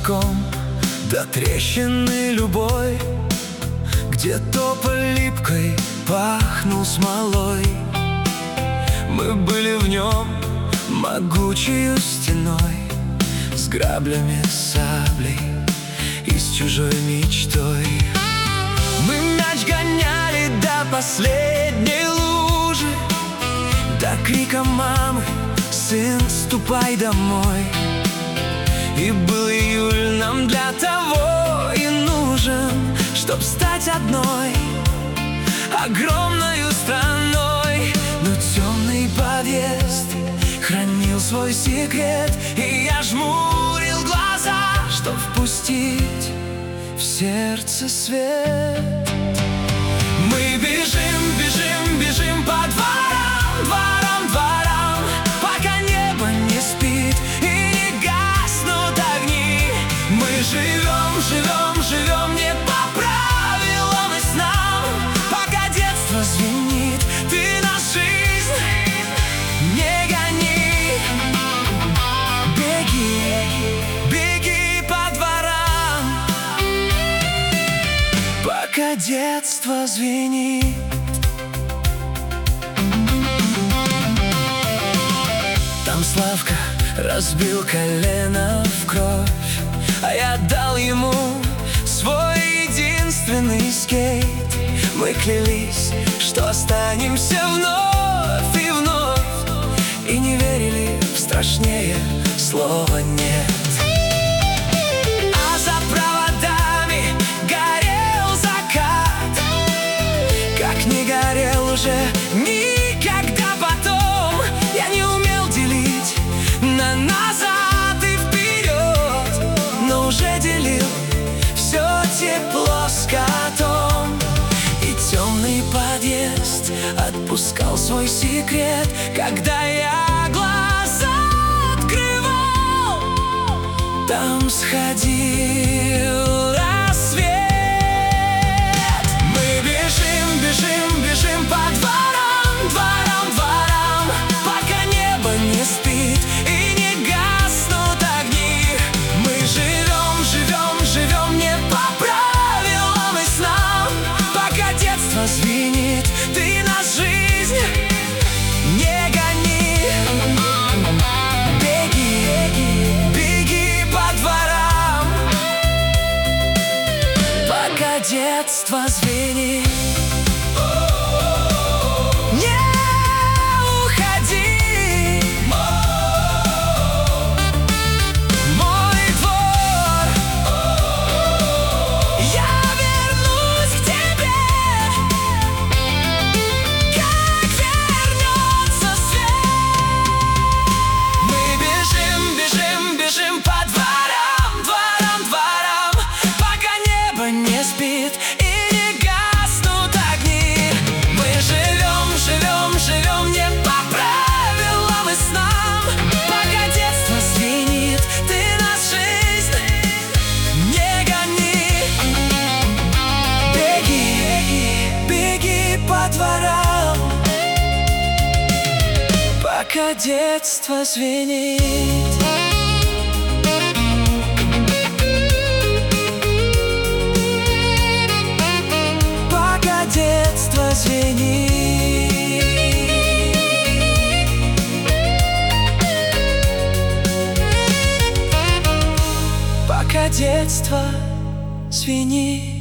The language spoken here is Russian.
молоком до трещины любой, где тополь липкой пахнул смолой. Мы были в нем могучей стеной, с граблями, саблей и с чужой мечтой. Мы мяч гоняли до последней лужи, до крика мамы: «Сын, ступай домой!» И был июль нам для того и нужен, чтоб стать одной огромною страной. Но темный подъезд хранил свой секрет, и я жмурил глаза, чтоб впустить в сердце свет. Мы бежим, бежим, бежим по дворам, дворам, дворам, пока небо не спит и не гаснут огни. Мы живем, живем, живем не по правилам и снам, пока детство звенит, ты на жизнь не гони. Беги, беги по дворам, пока детство звенит. Там Славка разбил колено в кровь, а я дал ему свой единственный скейт. Мы клялись, что останемся вновь и вновь, и не верили в страшнее слова «нет». А за проводами горел закат, как не горел уже никогда потом. Я не умел делить на назад и вперед, но уже делил все тепло с котом. И темный подъезд отпускал свой секрет, когда я глаза открывал. Там сходил рассвет. Мы бежим, бежим, бежим по дворам, дворам, дворам, пока небо не спит и не гаснут огни. Мы живем, живем, живем не по правилам и снам, пока детство звенит, ты на жизнь не гони. Беги, беги по дворам, пока детство звенит. Не уходи, мой двор, я вернусь к тебе, как вернется свет. Мы бежим, бежим, бежим по дворам, дворам, дворам, пока небо не спит и не гаснут огни. Мы живем, живем, живем не по правилам и снам, пока детство звенит, ты нас жизнь не гони. Беги, беги по дворам, пока детство звенит. Пока детство звенит. Пока детство звенит.